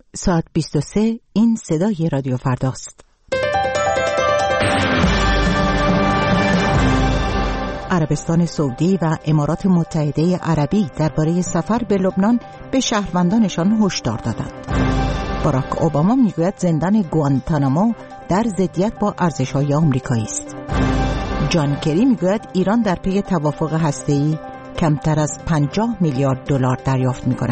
ساعت 23 این صدای رادیو فرداست. عربستان سعودی و امارات متحده عربی درباره سفر به لبنان به شهروندانشان هشدار دادند. باراک اوباما میگوید زندان گوانتانامو در ضدیت با ارزش‌های آمریکایی است. جان کری میگوید ایران در پی توافق هسته‌ای کمتر از 50 میلیارد دلار دریافت می‌کند.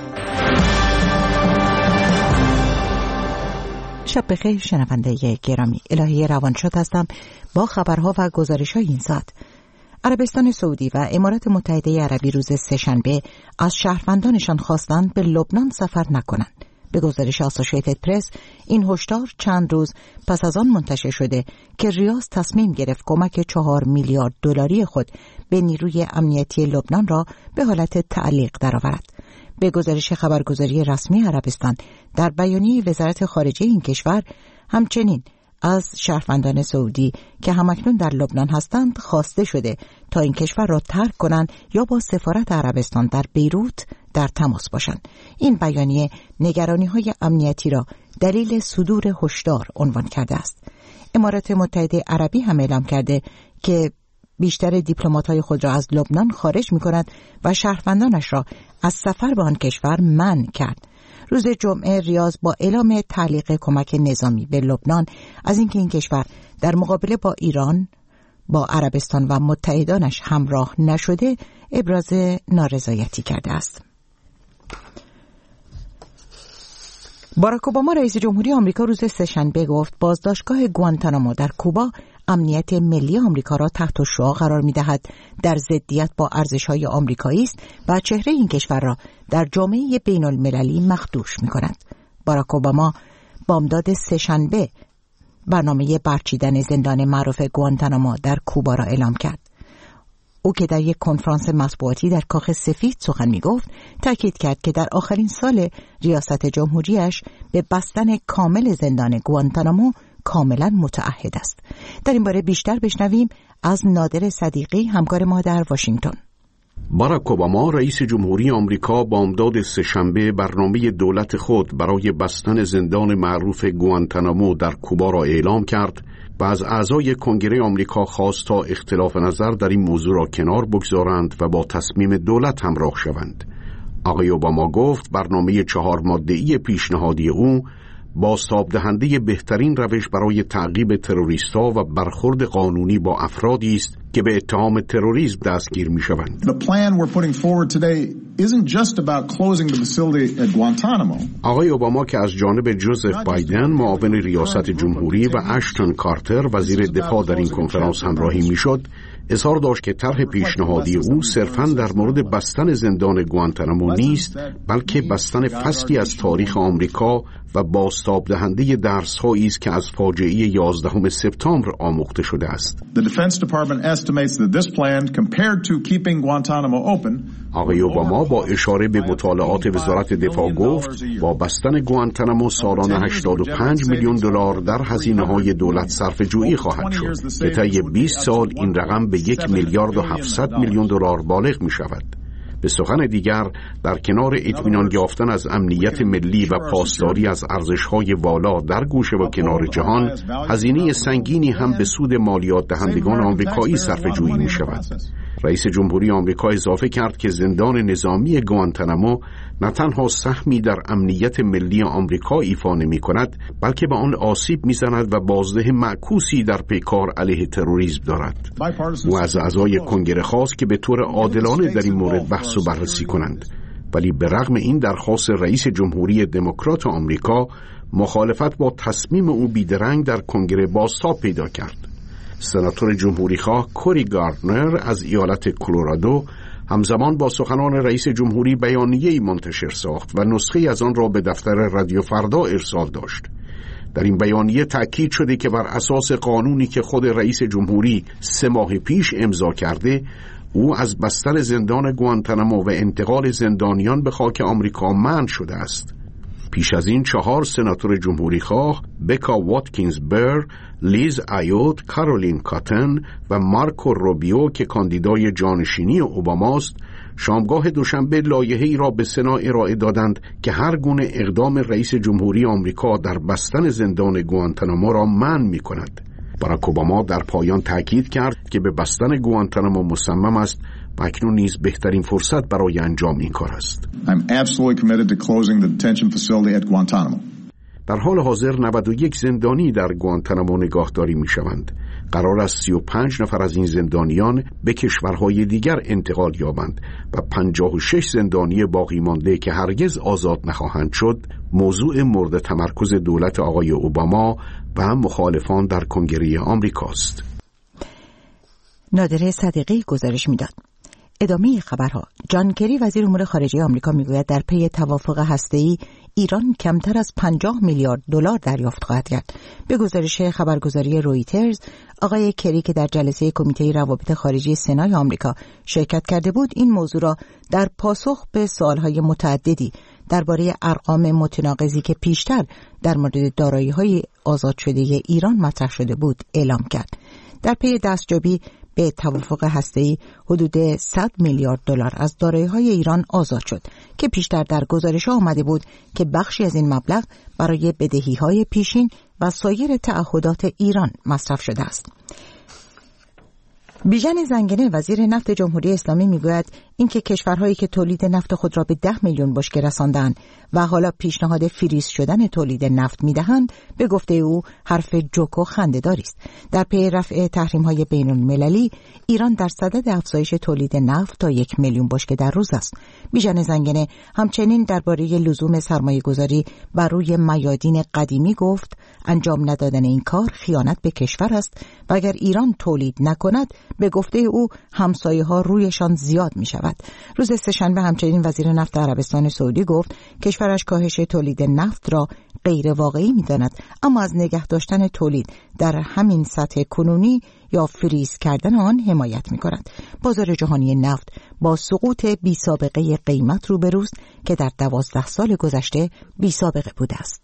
شب بخیر شنونده گرامی، الهی روانشاد هستم با خبرها و گزارش‌های این ساعت. عربستان سعودی و امارات متحده عربی روز سه‌شنبه از شهروندانشان خواستند به لبنان سفر نکنند. به گزارش آسوشیتد پرس این هشدار چند روز پس از آن منتشر شده که ریاض تصمیم گرفت کمک 4 میلیارد دلاری خود به نیروی امنیتی لبنان را به حالت تعلیق درآورد. به گزارش خبرگزاری رسمی عربستان در بیانیه وزارت خارجه این کشور همچنین از شهروندان سعودی که همکنون در لبنان هستند خواسته شده تا این کشور را ترک کنند یا با سفارت عربستان در بیروت در تماس باشند. این بیانیه نگرانی‌های امنیتی را دلیل صدور هشدار عنوان کرده است. امارات متحده عربی هم اعلام کرده که بیشتر دیپلمات‌های خود را از لبنان خارج می‌کند و شهروندانش را از سفر به آن کشور منع کرد. روز جمعه ریاض با اعلام تعلیق کمک نظامی به لبنان از اینکه این کشور در مقابله با ایران با عربستان و متحدانش همراه نشده ابراز نارضایتی کرده است. باراک اوباما رئیس جمهوری آمریکا روز سه‌شنبه گفت بازداشتگاه گوانتانامو در کوبا امنیت ملی آمریکا را تحت شعاع قرار می‌دهد، در ضدیت با ارزش‌های آمریکایی است و چهره این کشور را در جامعه بین‌المللی مخدوش می‌کند. باراک اوباما بامداد سه‌شنبه برنامه برچیدن زندان معروف گوانتانامو در کوبا را اعلام کرد. او که در یک کنفرانس مطبوعاتی در کاخ سفید سخن می‌گفت، تاکید کرد که در آخرین سال ریاست جمهوریش به بستن کامل زندان گوانتانامو کاملا متعهد است. در این باره بیشتر بشنویم از نادر صدیقی، همکار ما در واشنگتن. باراک اوباما رئیس جمهوری آمریکا بامداد سه‌شنبه برنامه دولت خود برای بستن زندان معروف گوانتانامو در کوبا را اعلام کرد و از اعضای کنگره آمریکا خواست تا اختلاف نظر در این موضوع را کنار بگذارند و با تصمیم دولت همراه شوند. آقای اوباما گفت برنامه 4 ماده‌ای پیشنهادی او بازتاب دهنده بهترین روش برای تعقیب تروریست‌ها و برخورد قانونی با افرادی است که به اتهام تروریسم دستگیر می‌شوند. The plan we're putting forward today isn't just about closing the facility at Guantanamo. آقای اوباما که از جانب جوزف بایدن معاون ریاست جمهوری و اشتون کارتر وزیر دفاع در این کنفرانس همراهی می‌شد، اظهار داشت که طرح پیشنهادی او صرفاً در مورد بستن زندان گوانتانامو نیست، بلکه بستن فصلی از تاریخ آمریکا و بازتاب دهنده درس‌هایی است که از فاجعه 11 سپتامبر آموخته شده است. The Defense Department estimates that this plan compared to keeping Guantanamo open. آقای اوباما با اشاره به مطالعات وزارت دفاع گفت با بستن گوانتانامو سالانه 85 میلیون دلار در هزینه‌های دولت صرفه‌جویی خواهد شد که طی 20 سال این رقم به 1 میلیارد و 700 میلیون دلار بالغ می‌شود. به سخن دیگر، در کنار اطمینان یافتن از امنیت ملی و پاسداری از ارزش‌های والا در گوشه و کنار جهان، هزینه سنگینی هم به سود مالیات دهندگان آمریکایی صرفه‌جویی می‌شود. رئیس جمهوری آمریکا اضافه کرد که زندان نظامی گوانتانامو نه تنها سهمی در امنیت ملی آمریکا ایفا نمی‌کند، بلکه به آن آسیب می‌زند و بازده معکوسی در پیکار علیه تروریسم دارد. او از اعضای کنگره خواست که به طور عادلانه در این مورد بحث و بررسی کنند، ولی به رغم این درخواست رئیس جمهوری دموکرات آمریکا، مخالفت با تصمیم او بیدرنگ در کنگره بازتاب پیدا کرد. سناتور جمهوریخواه کوری گاردنر از ایالت کلرادو همزمان با سخنان رئیس جمهوری بیانیه‌ای منتشر ساخت و نسخه‌ای از آن را به دفتر رادیو فردا ارسال داشت. در این بیانیه تأکید شده که بر اساس قانونی که خود رئیس جمهوری 3 ماه پیش امضا کرده، او از بستن زندان گوانتانامو و انتقال زندانیان به خاک آمریکا منع شده است. پیش از این 4 سناتور جمهوریخواه، بکا واتکینز بر، لیز ایوت، کارولین کاتن و مارکو روبیو که کاندیدای جانشینی اوباماست، شامگاه دوشنبه لایحه‌ای را به سنا ارائه دادند که هر گونه اقدام رئیس جمهوری آمریکا در بستن زندان گوانتانامو را منع می‌کند. باراک اوباما در پایان تاکید کرد که به بستن گوانتانامو مصمم است و اکنون نیز بهترین فرصت برای انجام این کار است. I'm absolutely committed to closing the detention facility at Guantanamo. در حال حاضر 91 زندانی در گوانتانامو نگاهداری می‌شوند. قرار است 35 نفر از این زندانیان به کشورهای دیگر انتقال یابند و 56 زندانی باقی مانده که هرگز آزاد نخواهند شد موضوع مورد تمرکز دولت آقای اوباما و مخالفان در کنگره آمریکاست. نادره صدیقی گزارش می‌داد. ادامه خبرها. جان کری وزیر امور خارجه آمریکا میگوید در پی توافق هسته‌ای ایران کمتر از 50 میلیارد دلار دریافت خواهد کرد. به گزارش خبرگزاری رویترز، آقای کری که در جلسه کمیته روابط خارجی سنای آمریکا شرکت کرده بود، این موضوع را در پاسخ به سوالهای متعددی درباره ارقام متناقضی که پیشتر در مورد دارایی‌های آزاد شده ایران مطرح شده بود اعلام کرد. در پی دستیابی به توافق هسته‌ای حدود 100 میلیارد دلار از دارایی‌های ایران آزاد شد که پیشتر در گزارش‌ها آمده بود که بخشی از این مبلغ برای بدهی‌های پیشین و سایر تعهدات ایران مصرف شده است. بیژن زنگنه وزیر نفت جمهوری اسلامی میگوید اینکه کشورهایی که تولید نفت خود را به 10 میلیون بشکه رساندند و حالا پیشنهاد فریز شدن تولید نفت میدهند، به گفته او حرف جوک و خنده‌داری است. در پی رفع تحریم‌های بین‌المللی، ایران در صدد افزایش تولید نفت تا 1 میلیون بشکه در روز است. بیژن زنگنه همچنین درباره لزوم سرمایه‌گذاری بر روی میادین قدیمی گفت انجام ندادن این کار خیانت به کشور است و اگر ایران تولید نکند، به گفته او همسایه‌ها رویشان زیاد می‌شود. روز سه‌شنبه همچنین وزیر نفت عربستان سعودی گفت کشورش کاهش تولید نفت را غیر واقعی می‌داند، اما از نگه داشتن تولید در همین سطح کنونی یا فریز کردن آن حمایت می‌کند. بازار جهانی نفت با سقوط بی‌سابقه قیمت روبروست که در 12 سال گذشته بی‌سابقه بوده است.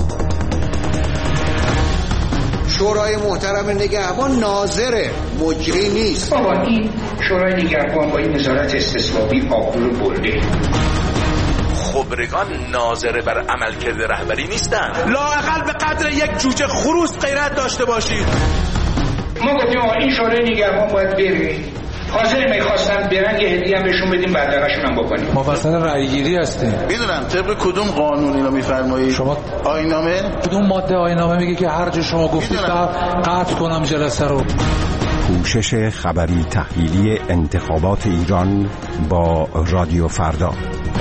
شورای محترم نگهبان ناظر مجری نیست. بابا این شورای نگهبان با این نظارت استثبابی آبرو برده. خبرگان ناظر بر عملکرد رهبری نیستن. لااقل به قدر یک جوجه خروس غیرت داشته باشید. ما گفتیم این شورای نگهبان باید بره. حاضر میخواستن برن یه هدیه هم بهشون بدیم بعدقشون هم بکنیم. ما واسه رأیگیری هستیم. میدونم طبق کدوم قانون اینو میفرمایید؟ شما آیین‌نامه؟ کدوم ماده آیین‌نامه میگه که هر جا شما گفتید قطع کنم جلسه رو؟ پوشش خبری تحلیلی انتخابات ایران با رادیو فردا.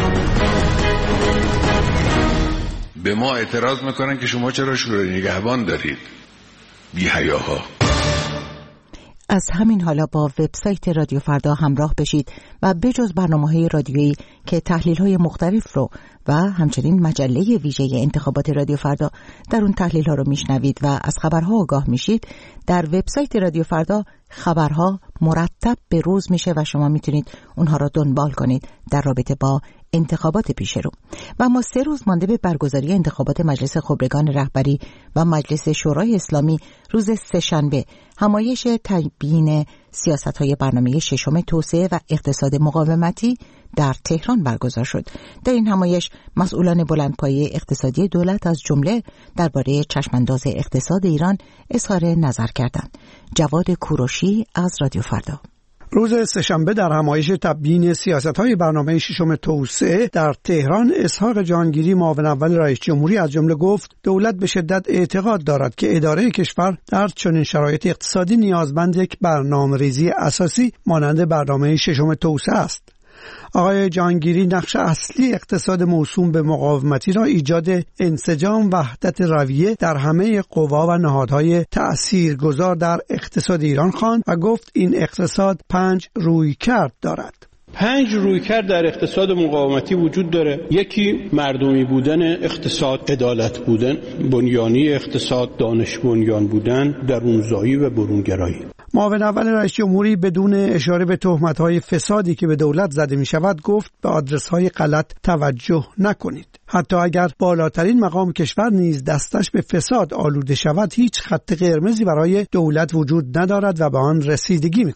به ما اعتراض میکنن که شما چرا شورای نگهبان دارید؟ بی‌حیاها. از همین حالا با وبسایت رادیو فردا همراه بشید و بجز برنامه‌های رادیویی که تحلیل‌های مختلف رو و همچنین مجله ویژه انتخابات رادیو فردا در اون تحلیل‌ها رو میشنوید و از خبرها آگاه میشید، در وبسایت رادیو فردا خبرها مرتب به روز میشه و شما میتونید اونها رو دنبال کنید در رابطه با انتخابات پیش رو. و ما 3 روز مانده به برگزاری انتخابات مجلس خبرگان رهبری و مجلس شورای اسلامی روز سه‌شنبه همایش تبیین سیاست‌های برنامه ششم توسعه و اقتصاد مقاومتی در تهران برگزار شد. در این همایش مسئولان بلندپایه اقتصادی دولت از جمله درباره چشمانداز اقتصاد ایران اظهار نظر کردند. جواد کوروشی از رادیو فردا. روز سه‌شنبه در همایش تبیین سیاست‌های برنامه ششم توسعه در تهران، اسحاق جهانگیری معاون اول رئیس جمهوری از جمله گفت دولت به شدت اعتقاد دارد که اداره کشور در چنین شرایط اقتصادی نیازمند یک برنامه‌ریزی اساسی مانند برنامه ششم توسعه است. آقای جهانگیری نقش اصلی اقتصاد موسوم به مقاومتی را ایجاد انسجام وحدت رویه در همه قوا و نهادهای تأثیرگذار در اقتصاد ایران خواند و گفت این اقتصاد 5 رویکرد دارد. 5 رویکرد در اقتصاد مقاومتی وجود داره. یکی مردمی بودن اقتصاد، عدالت بودن، بنیانی اقتصاد، دانش بنیان بودن، درونزایی و برونگرایی. معاون اول رئیس جمهوری بدون اشاره به تهمت‌های فسادی که به دولت زده می‌شود گفت به آدرس‌های غلط توجه نکنید. حتی اگر بالاترین مقام کشور نیز دستش به فساد آلوده شود، هیچ خط قرمزی برای دولت وجود ندارد و به آن رسیدگی می‌کند.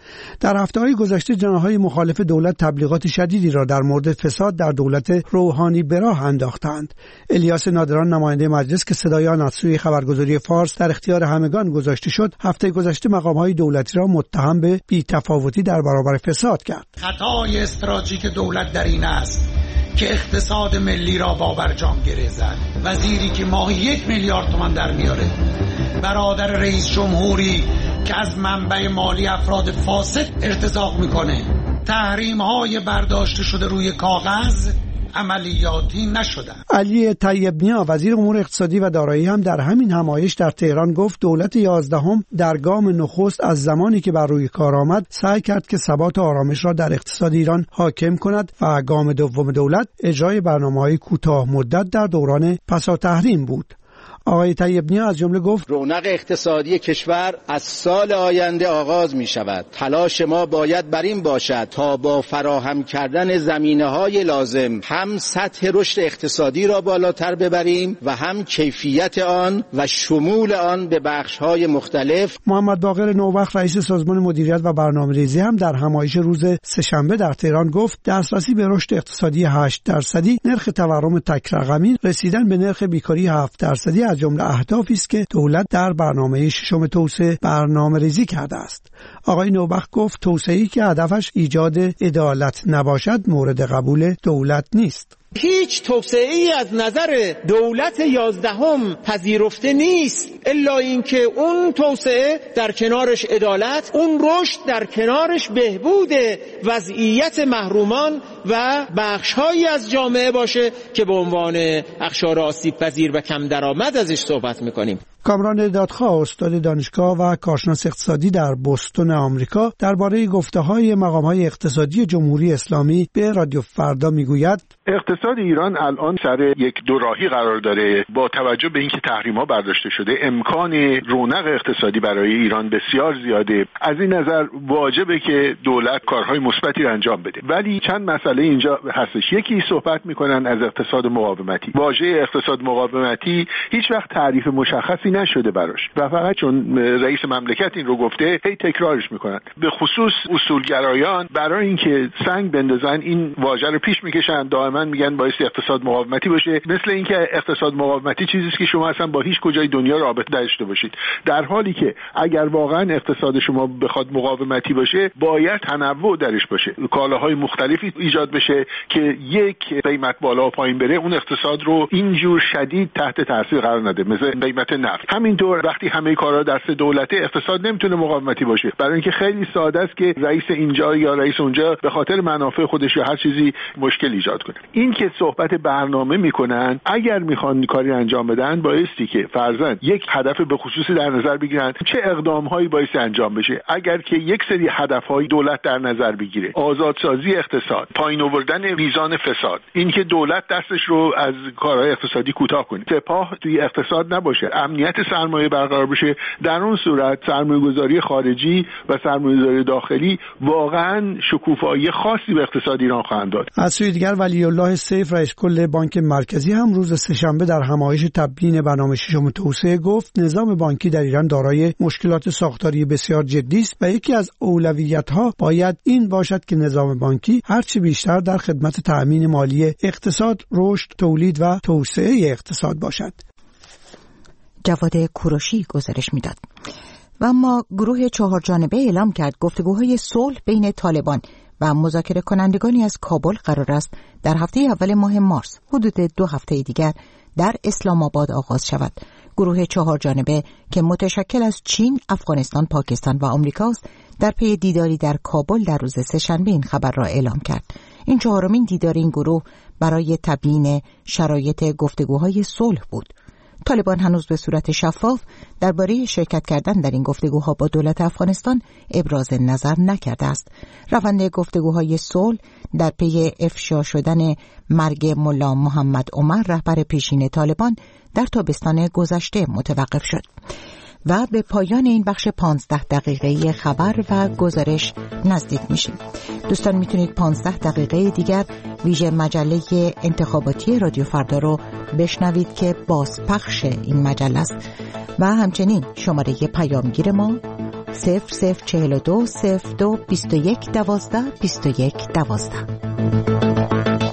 در هفته‌های گذشته جناح‌های مخالف دولت تبلیغات شدیدی را در مورد فساد در دولت روحانی به راه انداختند. الیاس نادران نماینده مجلس که صدای آن از سوی خبرگزاری فارس در اختیار همگان گذاشته شد، هفته گذشته مقام‌های دولتی را متهم به بی‌تفاوتی در برابر فساد کرد. خطای استراتژیک دولت در این است که اقتصاد ملی را با برجام گره زد. وزیری که ماهی 1 میلیارد تومان در میاره، برادر رئیس جمهوری که از منبع مالی افراد فاسد ارتزاق میکنه، تحریم‌های برداشته شده روی کاغذ عملیاتی نشدن. علی طیب نیا وزیر امور اقتصادی و دارایی هم در همین همایش در تهران گفت دولت 11 در گام نخست از زمانی که بر روی کار آمد سعی کرد که ثبات و آرامش را در اقتصاد ایران حاکم کند و گام دوم دولت اجرای برنامه‌های کوتاه مدت در دوران پسا تحریم بود. آقای طیب نیا از جمله گفت رونق اقتصادی کشور از سال آینده آغاز می شود. تلاش ما باید بر این باشد تا با فراهم کردن زمینه‌های لازم هم سطح رشد اقتصادی را بالاتر ببریم و هم کیفیت آن و شمول آن به بخش‌های مختلف. محمد باقر نوبخت رئیس سازمان مدیریت و برنامه‌ریزی هم در همایش روز سه‌شنبه در تهران گفت دسترسی به رشد اقتصادی 8%، نرخ تورم تک رقمی، رسیدن به نرخ بیکاری 7% جمله اهدافی است که دولت در برنامه ششم توسعه برنامه‌ریزی کرده است. آقای نوبخت گفت توسعه‌ای که هدفش ایجاد عدالت نباشد مورد قبول دولت نیست. هیچ توسعه‌ای از نظر دولت 11 پذیرفته نیست الا اینکه اون توسعه در کنارش عدالت، اون رشد در کنارش بهبود وضعیت محرومان و بخش‌هایی از جامعه باشه که به عنوان اقشار آسیب پذیر و کم درآمد ازش صحبت می‌کنیم. کامران دادخواه استاد دانشگاه و کارشناس اقتصادی در بوستون آمریکا درباره گفته‌های مقام‌های اقتصادی جمهوری اسلامی به رادیو فردا میگوید اقتصاد ایران الان سر یک دوراهی قرار داره. با توجه به اینکه تحریم‌ها برداشته شده امکان رونق اقتصادی برای ایران بسیار زیاده. از این نظر واجبه که دولت کارهای مثبتی را انجام بده. ولی چند مسئله اینجا هستش. یکی صحبت میکنن از اقتصاد مقاومتی. واژه اقتصاد مقاومتی هیچ وقت تعریف مشخصی نشده براش و فقط چون رئیس مملکت این رو گفته هی تکرارش میکنن. به خصوص اصولگرایان برای اینکه سنگ بندازن این واژه رو پیش میکشن، دائما میگن باعث اقتصاد مقاومتی باشه، مثل اینکه اقتصاد مقاومتی چیزی است که شما اصلا با هیچ کجای دنیا رابطه داشته باشید، در حالی که اگر واقعا اقتصاد شما بخواد مقاومتی باشه باید تنوع درش باشه، کالاهای مختلفی ایجاد بشه که یک قیمت بالا و پایین بره اون اقتصاد رو اینجور شدید تحت تاثیر قرار نده، مثل قیمت نفت. همینطور وقتی همه کارا دست دولته اقتصاد نمیتونه مقاومتی باشه، برای اینکه خیلی ساده است که رئیس اینجا یا رئیس اونجا به خاطر منافع خودش یا هر چیزی مشکل ایجاد کنه. این که صحبت برنامه میکنن، اگر میخوان کاری انجام بدن بایستی که فرضاً یک هدف به خصوصی در نظر بگیرن، چه اقدامهایی بایستی انجام بشه. اگر که یک سری هدفهای دولت در نظر بگیره، آزادسازی اقتصاد، پایین آوردن میزان فساد، این که دولت دستش رو از کارهای اقتصادی کوتاه کنه، سپاه توی اقتصاد نباشه، امنیت سرمایه برقرار بشه، در اون صورت سرمایه‌گذاری خارجی و سرمایه‌گذاری داخلی واقعاً شکوفایی خاصی به اقتصاد ایران خواهند داد. از سوی دیگر ولی الله سیف رئیس کل بانک مرکزی هم روز سه‌شنبه در همایش تبیین برنامه ششم توسعه گفت نظام بانکی در ایران دارای مشکلات ساختاری بسیار جدی است و یکی از اولویت‌ها باید این باشد که نظام بانکی هرچه بیشتر در خدمت تأمین مالی اقتصاد، رشد، تولید و توسعه اقتصاد باشد. جواد کوروشی گزارش میداد. و اما گروه 4 جانبه اعلام کرد گفتگوهای صلح بین طالبان و مذاکره کنندگانی از کابل قرار است در هفته اول ماه مارس حدود 2 هفته دیگر در اسلام آباد آغاز شود. گروه 4 جانبه که متشکل از چین، افغانستان، پاکستان و آمریکاست در پی دیداری در کابل در روز سه‌شنبه این خبر را اعلام کرد. این 4مین دیدار این گروه برای تبیین شرایط گفتگوهای صلح بود. طالبان هنوز به صورت شفاف درباره شرکت کردن در این گفتگوها با دولت افغانستان ابراز نظر نکرده است. روند گفتگوهای صلح در پی افشا شدن مرگ ملا محمد عمر رهبر پیشین طالبان در تابستان گذشته متوقف شد. و به پایان این بخش 15 دقیقه‌ای خبر و گزارش نزدیک میشیم. دوستان میتونید 15 دقیقه دیگر ویژه مجله انتخاباتی رادیو فردا رو بشنوید که بازپخش این مجله است و همچنین شماره پیامگیر ما 0042 02 21 12 21 12.